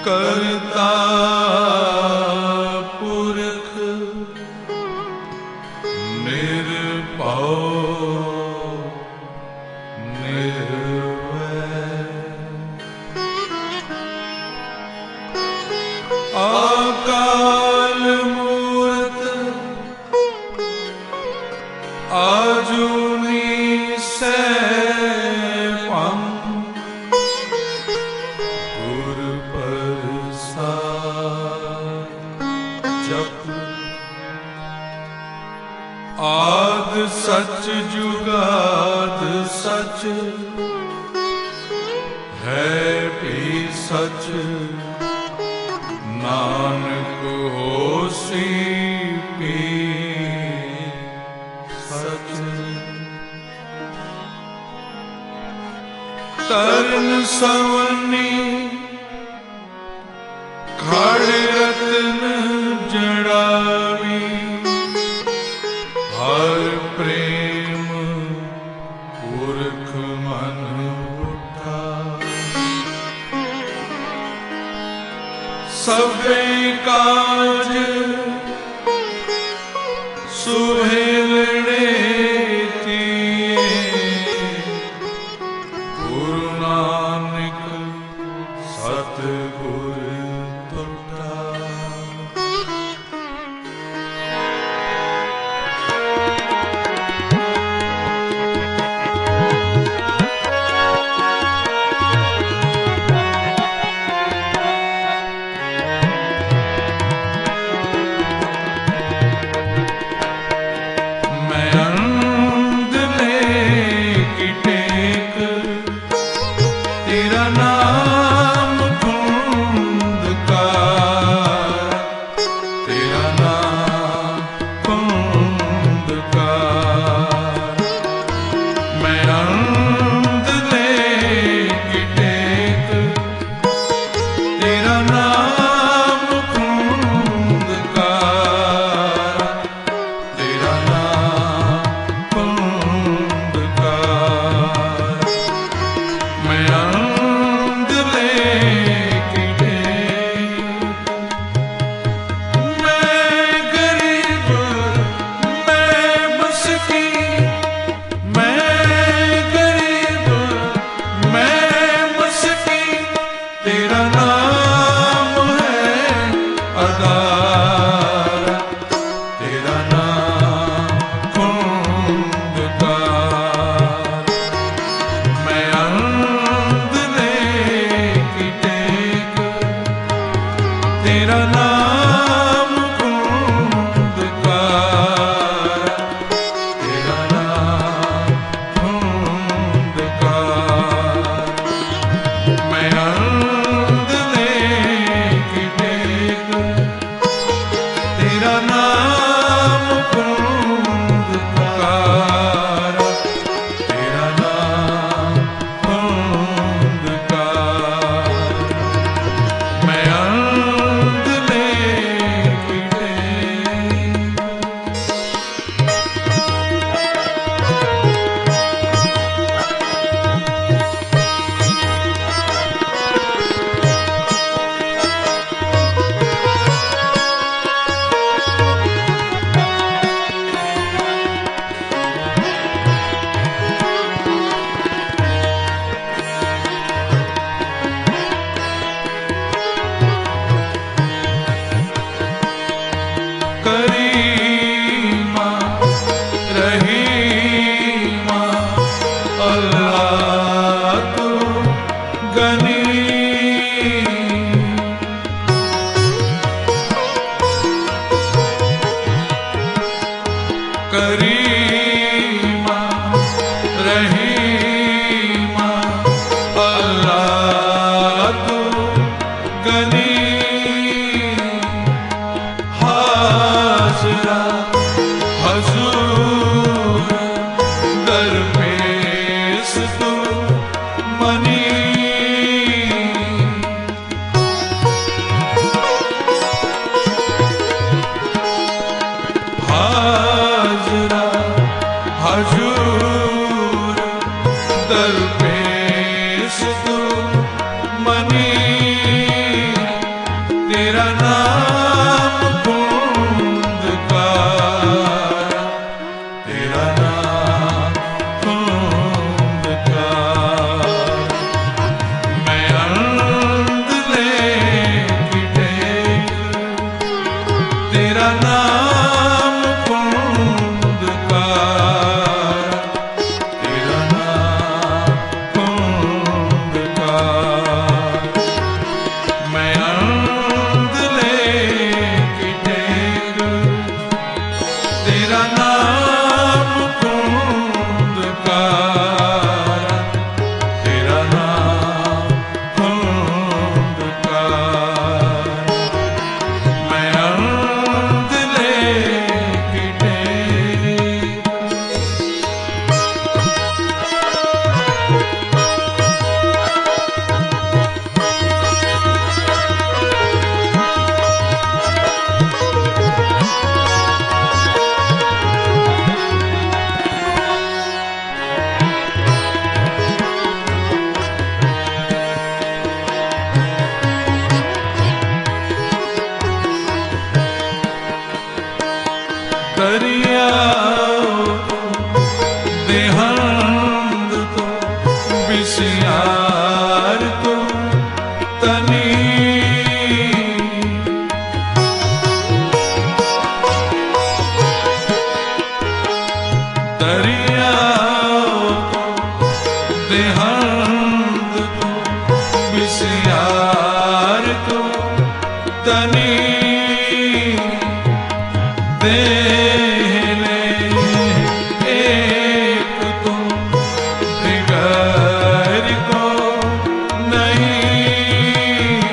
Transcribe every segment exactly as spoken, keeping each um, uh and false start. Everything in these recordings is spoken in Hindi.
करता पुरख निर्भय निर्वैर अकाल मूरत आजुनी सैभम गुर प्रसाद जप आद सच जुगाद सच है भी सच नानक होसी भी सच तरन सवनी खड़ रतन जड़ावी हर प्रेम पुरख मन उठा सबे काज सुहेलड़े तिए गुरु नानक सतगुर तुटा दरपेश तू मनी देहंद तो बिसियार तो तनी दरिया देहंद तो बिसियार तो तनी देले एक तो दिगर को नहीं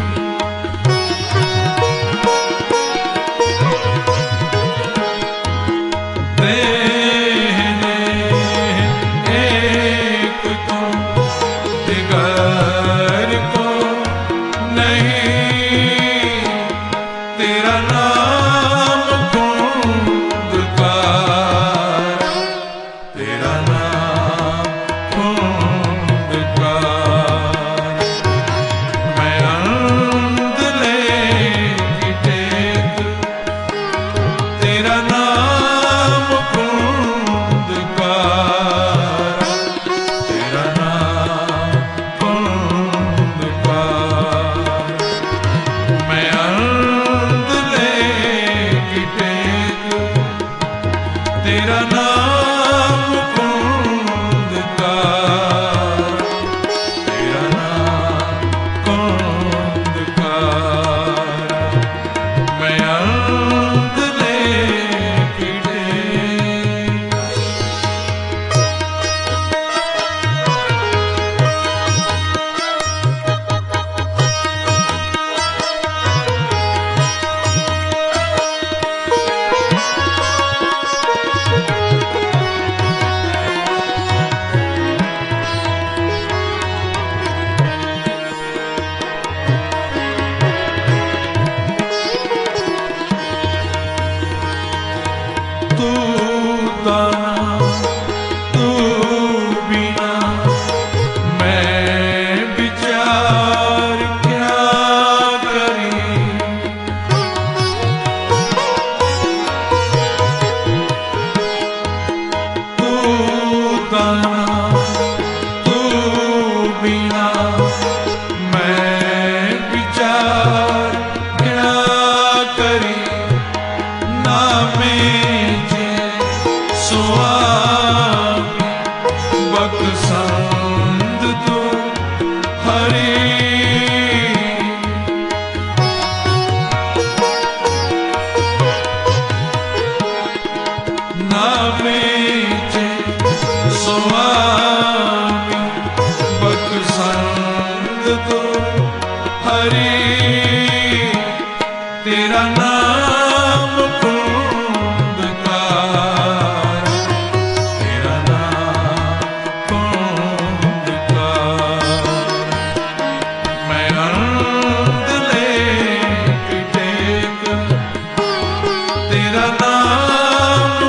देले एक तो दिगर को नहीं तेरा नाम खुंदकार तेरा नाम खुंदकार मैं अंधले की टेक तेरा नाम खुंदकार तेरा नाम खुंदकार मैं अंधले की टेक तेरा नाम खुंदकार तेरा नाम खुंदकार मैं अंधले की टेक तू दाना तू बिना मैं विचार क्या करी तू दाना तू बिना मैं विचार क्या करी ना मेजे स्वामी बकसंद तो हरी ना मेजे स्वामी बकसंद तो हरी तेरा नाम खुंदकार तेरा नाम खुंदकार मैं अंधले की टेक तेरा नाम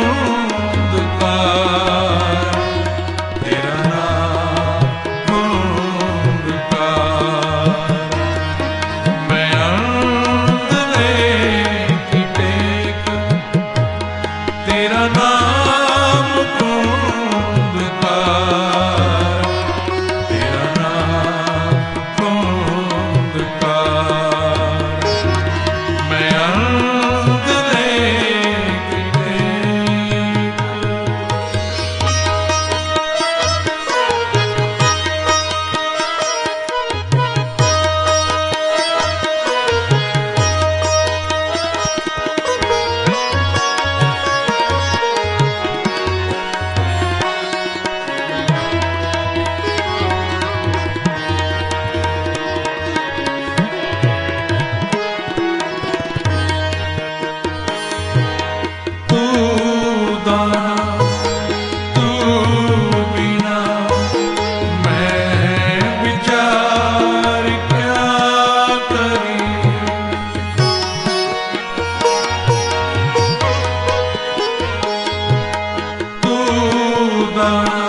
खुंदकार तेरा नाम खुंदकार मैं अंधले की टेक तेरा नाम खुंदकार तेरा नाम खुंदकार मैं अंधले की टेक तू दाना तू बिना मैं विचार क्या करी तू दाना